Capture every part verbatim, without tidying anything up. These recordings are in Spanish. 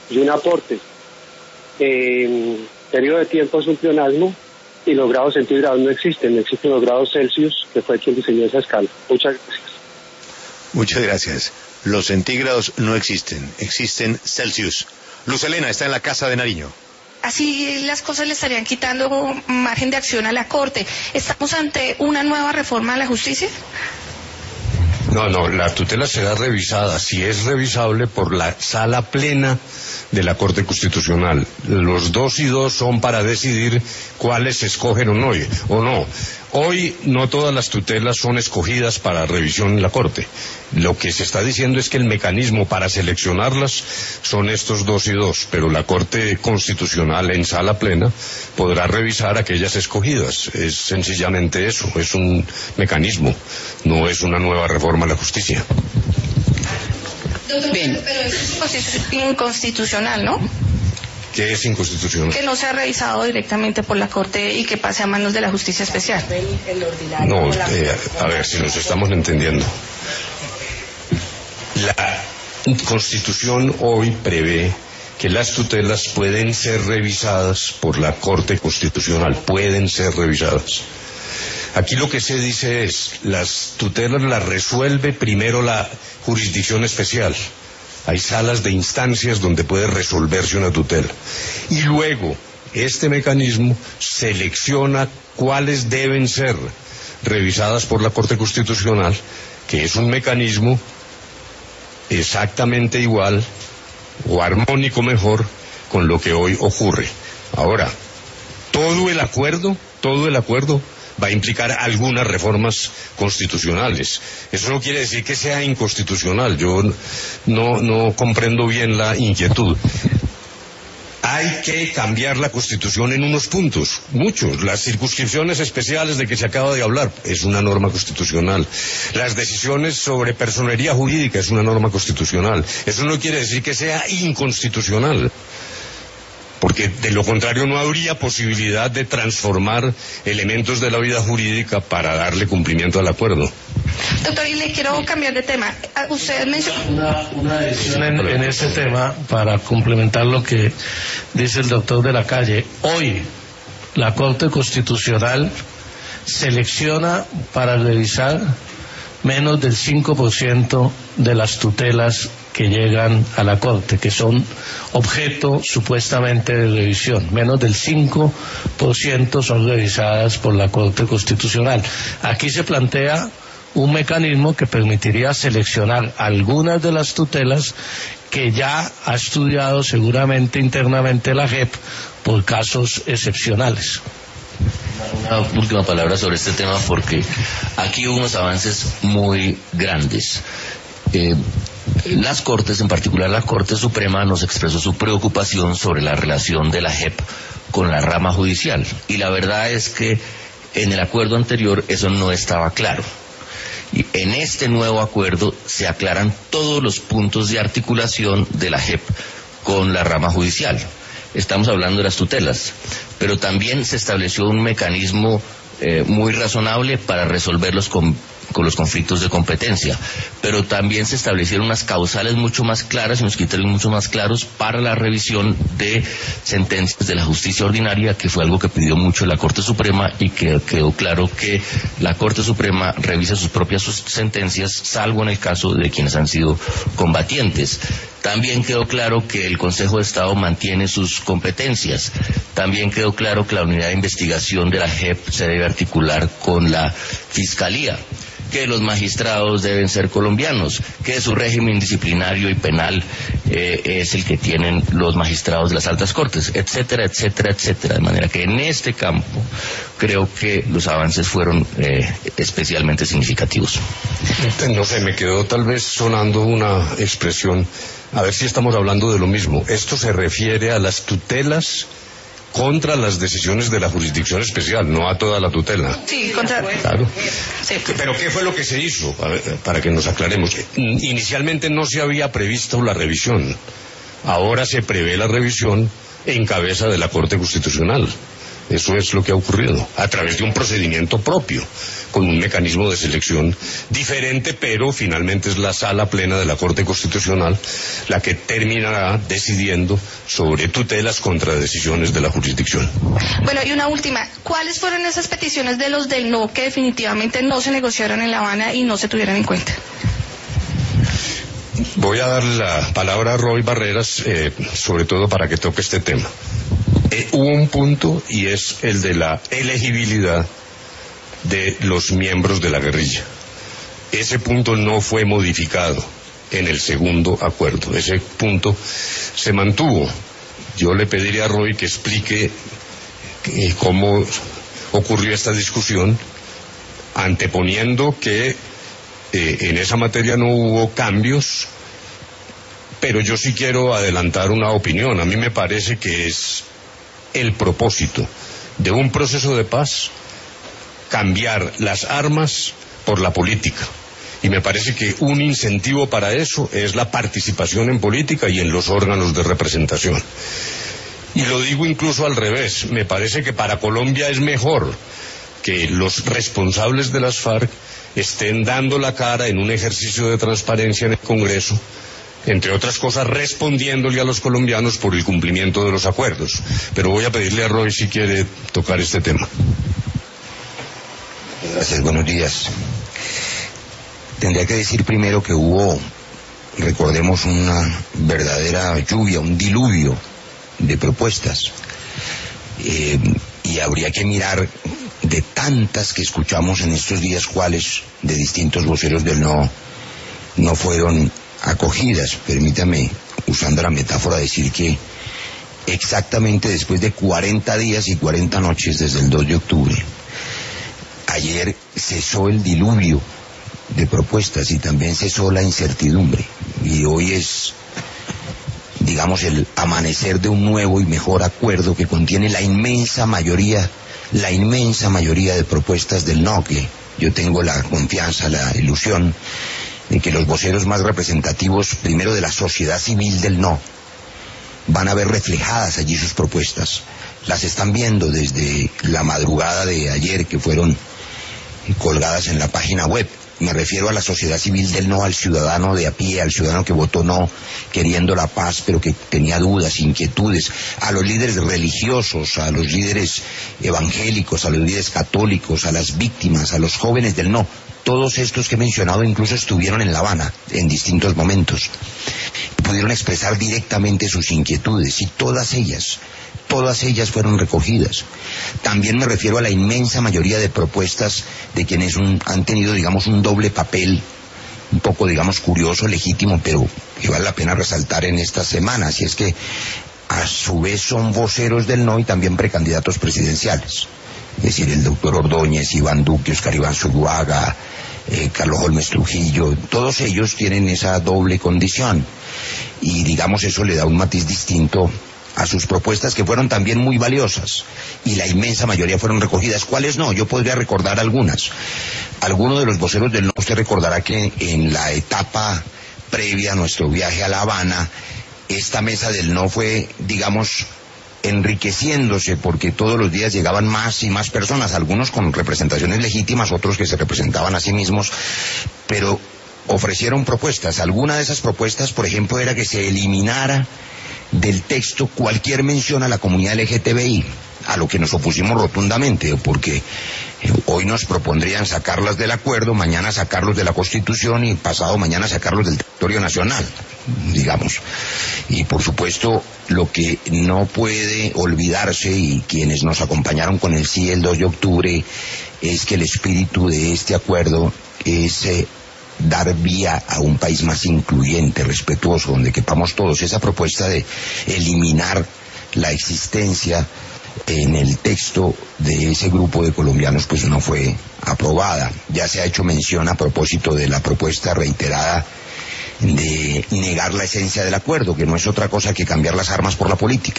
y un aporte en periodo de tiempo es un pleonasmo, y los grados centígrados no existen, no existen los grados Celsius, que fue quien diseñó esa escala. Muchas gracias. Muchas gracias. Los centígrados no existen, existen Celsius. Luz Helena está en la Casa de Nariño. Así las cosas le estarían quitando margen de acción a la Corte. ¿Estamos ante una nueva reforma de la justicia? No, no, la tutela será revisada, si es revisable, por la sala plena de la Corte Constitucional. Los dos y dos son para decidir cuáles se escogen o no, o no. Hoy no todas las tutelas son escogidas para revisión en la Corte. Lo que se está diciendo es que el mecanismo para seleccionarlas son estos dos y dos, pero la Corte Constitucional en sala plena podrá revisar aquellas escogidas. Es sencillamente eso, es un mecanismo, no es una nueva reforma a la justicia. Doctor, Bien. Pero eso es inconstitucional, ¿no? ¿Qué es inconstitucional? Que no sea revisado directamente por la Corte y que pase a manos de la Justicia Especial. No, eh, a ver si nos estamos entendiendo. La Constitución hoy prevé que las tutelas pueden ser revisadas por la Corte Constitucional, pueden ser revisadas. Aquí lo que se dice es, las tutelas las resuelve primero la Jurisdicción Especial. Hay salas de instancias donde puede resolverse una tutela. Y luego, este mecanismo selecciona cuáles deben ser revisadas por la Corte Constitucional, que es un mecanismo exactamente igual o armónico mejor con lo que hoy ocurre. Ahora, todo el acuerdo, todo el acuerdo va a implicar algunas reformas constitucionales. Eso no quiere decir que sea inconstitucional. Yo no, no comprendo bien la inquietud. Hay que cambiar la Constitución en unos puntos, muchos. Las circunscripciones especiales de que se acaba de hablar es una norma constitucional. Las decisiones sobre personería jurídica es una norma constitucional. Eso no quiere decir que sea inconstitucional, porque de lo contrario no habría posibilidad de transformar elementos de la vida jurídica para darle cumplimiento al acuerdo. Doctor, y le quiero cambiar de tema. Usted mencionó una, una decisión en, en este tema para complementar lo que dice el doctor de la Calle. Hoy la Corte Constitucional selecciona para revisar menos del cinco por ciento de las tutelas que llegan a la Corte, que son objeto supuestamente de revisión. Menos del cinco por ciento son revisadas por la Corte Constitucional. Aquí se plantea un mecanismo que permitiría seleccionar algunas de las tutelas que ya ha estudiado seguramente internamente la J E P por casos excepcionales. Una última palabra sobre este tema, porque aquí hubo unos avances muy grandes. Eh, las Cortes, en particular la Corte Suprema, nos expresó su preocupación sobre la relación de la J E P con la rama judicial, y la verdad es que en el acuerdo anterior eso no estaba claro. Y en este nuevo acuerdo se aclaran todos los puntos de articulación de la J E P con la rama judicial. Estamos hablando de las tutelas, pero también se estableció un mecanismo eh, muy razonable para resolverlos con, con los conflictos de competencia, pero también se establecieron unas causales mucho más claras y unos criterios mucho más claros para la revisión de sentencias de la justicia ordinaria, que fue algo que pidió mucho la Corte Suprema, y que quedó claro que la Corte Suprema revisa sus propias sentencias, salvo en el caso de quienes han sido combatientes. También quedó claro que el Consejo de Estado mantiene sus competencias. También quedó claro que la unidad de investigación de la J E P se debe articular con la Fiscalía, que los magistrados deben ser colombianos, que su régimen disciplinario y penal eh, es el que tienen los magistrados de las altas cortes, etcétera, etcétera, etcétera. De manera que en este campo creo que los avances fueron eh, especialmente significativos. No sé, me quedó tal vez sonando una expresión, a ver si estamos hablando de lo mismo. Esto se refiere a las tutelas contra las decisiones de la Jurisdicción Especial, no a toda la tutela. Sí, contra... Claro. Sí. Pero ¿qué fue lo que se hizo? A ver, para que nos aclaremos. Inicialmente no se había previsto la revisión. Ahora se prevé la revisión en cabeza de la Corte Constitucional. Eso es lo que ha ocurrido, a través de un procedimiento propio. con un mecanismo de selección diferente, pero finalmente es la sala plena de la Corte Constitucional la que terminará decidiendo sobre tutelas contra decisiones de la jurisdicción. Bueno, y una última, ¿cuáles fueron esas peticiones de los del no que definitivamente no se negociaron en La Habana y no se tuvieron en cuenta? Voy a dar la palabra a Roy Barreras, eh, sobre todo para que toque este tema. Eh, hubo un punto y es el de la elegibilidad de los miembros de la guerrilla. Ese punto no fue modificado en el segundo acuerdo, ese punto se mantuvo. Yo le pediría a Roy que explique eh, cómo ocurrió esta discusión, anteponiendo que eh, en esa materia no hubo cambios, pero yo sí quiero adelantar una opinión. A mí me parece que es el propósito de un proceso de paz cambiar las armas por la política, y me parece que un incentivo para eso es la participación en política y en los órganos de representación. Y lo digo incluso al revés, me parece que para Colombia es mejor que los responsables de las FARC estén dando la cara en un ejercicio de transparencia en el Congreso, entre otras cosas respondiéndole a los colombianos por el cumplimiento de los acuerdos. Pero voy a pedirle a Roy si quiere tocar este tema. Gracias, buenos días. Tendría que decir primero que hubo, recordemos, una verdadera lluvia, un diluvio de propuestas. Eh, y habría que mirar de tantas que escuchamos en estos días cuáles de distintos voceros del no no fueron acogidas. Permítame, usando la metáfora, decir que exactamente después de cuarenta días y cuarenta noches desde el dos de octubre, ayer cesó el diluvio de propuestas y también cesó la incertidumbre, y hoy es, digamos, el amanecer de un nuevo y mejor acuerdo que contiene la inmensa mayoría, la inmensa mayoría de propuestas del no, que yo tengo la confianza, la ilusión de que los voceros más representativos, primero de la sociedad civil del no, van a ver reflejadas allí sus propuestas. Las están viendo desde la madrugada de ayer, que fueron colgadas en la página web. Me refiero a la sociedad civil del no, al ciudadano de a pie, al ciudadano que votó no, queriendo la paz, pero que tenía dudas, inquietudes, a los líderes religiosos, a los líderes evangélicos, a los líderes católicos, a las víctimas, a los jóvenes del no. Todos estos que he mencionado incluso estuvieron en La Habana en distintos momentos. Pudieron expresar directamente sus inquietudes, y todas ellas, todas ellas fueron recogidas. También me refiero a la inmensa mayoría de propuestas de quienes un, han tenido, digamos, un doble papel, un poco, digamos, curioso, legítimo, pero que vale la pena resaltar en estas semanas, y es que a su vez son voceros del no y también precandidatos presidenciales. Es decir, el doctor Ordóñez, Iván Duque, Oscar Iván Zuluaga, eh, Carlos Holmes Trujillo, todos ellos tienen esa doble condición, y digamos eso le da un matiz distinto a sus propuestas, que fueron también muy valiosas, y la inmensa mayoría fueron recogidas. ¿Cuáles no? Yo podría recordar algunas. Alguno de los voceros del no, usted recordará que en la etapa previa a nuestro viaje a La Habana, esta mesa del no fue, digamos, enriqueciéndose, porque todos los días llegaban más y más personas, algunos con representaciones legítimas, otros que se representaban a sí mismos, pero ofrecieron propuestas. Alguna de esas propuestas, por ejemplo, era que se eliminara del texto cualquier mención a la comunidad L G T B I, a lo que nos opusimos rotundamente, porque hoy nos propondrían sacarlas del acuerdo, mañana sacarlos de la Constitución y pasado mañana sacarlos del territorio nacional, digamos. Y por supuesto, lo que no puede olvidarse, y quienes nos acompañaron con el sí el dos de octubre, es que el espíritu de este acuerdo es eh, dar vía a un país más incluyente, respetuoso, donde quepamos todos. Esa propuesta de eliminar la existencia en el texto de ese grupo de colombianos pues no fue aprobada. Ya se ha hecho mención a propósito de la propuesta reiterada de negar la esencia del acuerdo, que no es otra cosa que cambiar las armas por la política.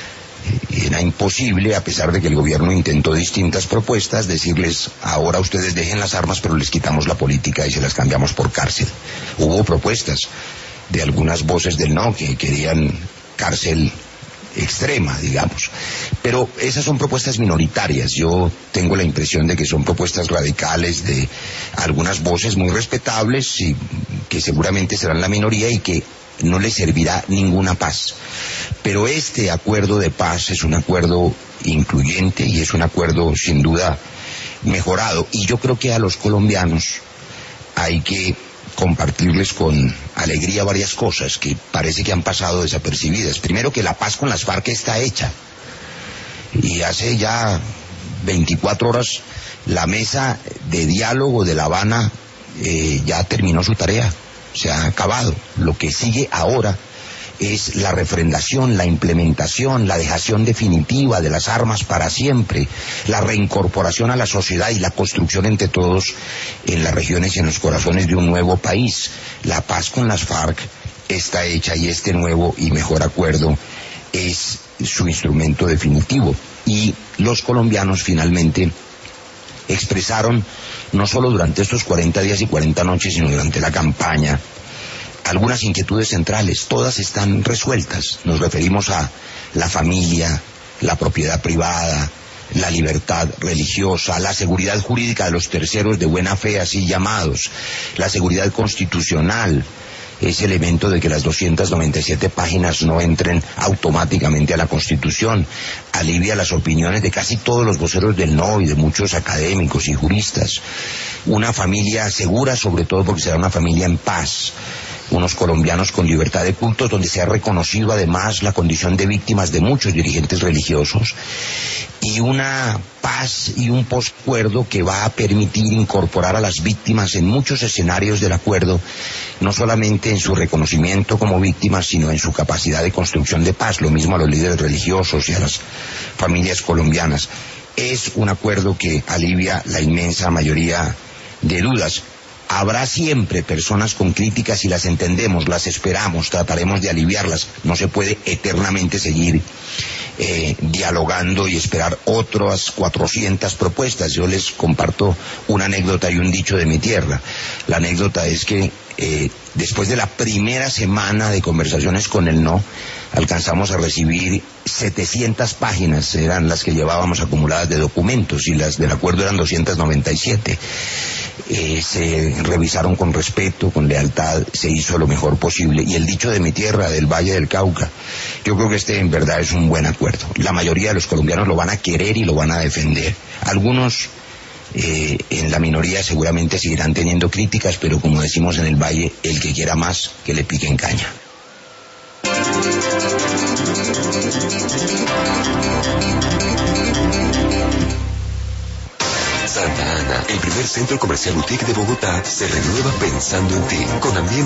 Era imposible, a pesar de que el gobierno intentó distintas propuestas, decirles: ahora ustedes dejen las armas, pero les quitamos la política y se las cambiamos por cárcel. Hubo propuestas de algunas voces del no que querían cárcel extrema, digamos. Pero esas son propuestas minoritarias. Yo tengo la impresión de que son propuestas radicales de algunas voces muy respetables y que seguramente serán la minoría y que no les servirá ninguna paz. Pero este acuerdo de paz es un acuerdo incluyente y es un acuerdo sin duda mejorado. Y yo creo que a los colombianos hay que compartirles con alegría varias cosas que parece que han pasado desapercibidas. Primero, que la paz con las FARC está hecha. Y hace ya veinticuatro horas la mesa de diálogo de La Habana eh, ya terminó su tarea. Se ha acabado. Lo que sigue ahora es la refrendación, la implementación, la dejación definitiva de las armas para siempre, la reincorporación a la sociedad y la construcción entre todos en las regiones y en los corazones de un nuevo país. La paz con las FARC está hecha y este nuevo y mejor acuerdo es su instrumento definitivo. Y los colombianos finalmente expresaron, no solo durante estos cuarenta días y cuarenta noches, sino durante la campaña, algunas inquietudes centrales. Todas están resueltas. Nos referimos a la familia, la propiedad privada, la libertad religiosa, la seguridad jurídica de los terceros de buena fe, así llamados, la seguridad constitucional, ese elemento de que las doscientas noventa y siete páginas no entren automáticamente a la Constitución, alivia las opiniones de casi todos los voceros del no y de muchos académicos y juristas. Una familia segura, sobre todo porque será una familia en paz. Unos colombianos con libertad de cultos, donde se ha reconocido además la condición de víctimas de muchos dirigentes religiosos, y una paz y un poscuerdo que va a permitir incorporar a las víctimas en muchos escenarios del acuerdo, no solamente en su reconocimiento como víctimas, sino en su capacidad de construcción de paz, lo mismo a los líderes religiosos y a las familias colombianas. Es un acuerdo que alivia la inmensa mayoría de dudas. Habrá siempre personas con críticas y las entendemos, las esperamos, trataremos de aliviarlas. No se puede eternamente seguir eh, dialogando y esperar otras cuatrocientas propuestas. Yo les comparto una anécdota y un dicho de mi tierra. La anécdota es que eh, después de la primera semana de conversaciones con el no, alcanzamos a recibir setecientas páginas, eran las que llevábamos acumuladas de documentos, y las del acuerdo eran doscientas noventa y siete. Eh, se revisaron con respeto, con lealtad, se hizo lo mejor posible. Y el dicho de mi tierra, del Valle del Cauca, yo creo que este en verdad es un buen acuerdo. La mayoría de los colombianos lo van a querer y lo van a defender. Algunos eh, en la minoría seguramente seguirán teniendo críticas, pero como decimos en el Valle, el que quiera más, que le pique en caña. Santa Ana, el primer centro comercial boutique de Bogotá, se renueva pensando en ti, con ambiente